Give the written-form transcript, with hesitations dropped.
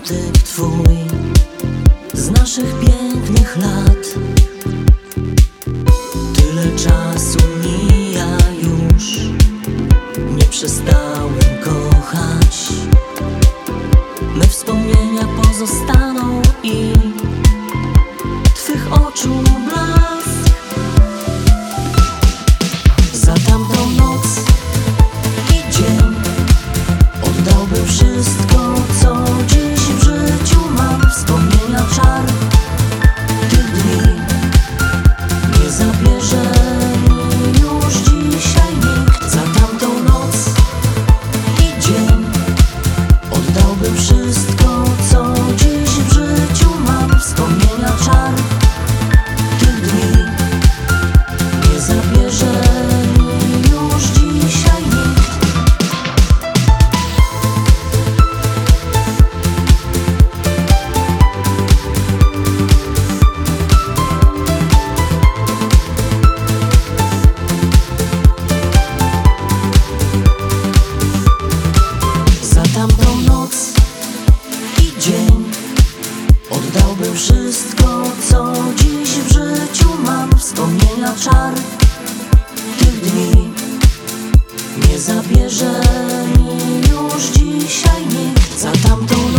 dotyk twój z naszych pięknych lat. Tyle czasu mija już, nie przestałem kochać. Me wspomnienia pozostaną i twych oczu blask. Za tamtą noc i dzień oddałbym wszystko, co dziś w życiu mam. Wspomnienia czar tych dni nie zabierze mi już dzisiaj nikt. Za tamtą noc i dzień oddałbym wszystko, co dziś w życiu mam. Wspomnienia czar tych dni nie zabierze mi już dzisiaj nikt. Za tamtą noc i dzień oddałbym wszystko, co dziś w życiu mam. Wspomnienia czar tych dni nie zabierze mi już dzisiaj nikt. Za tamtą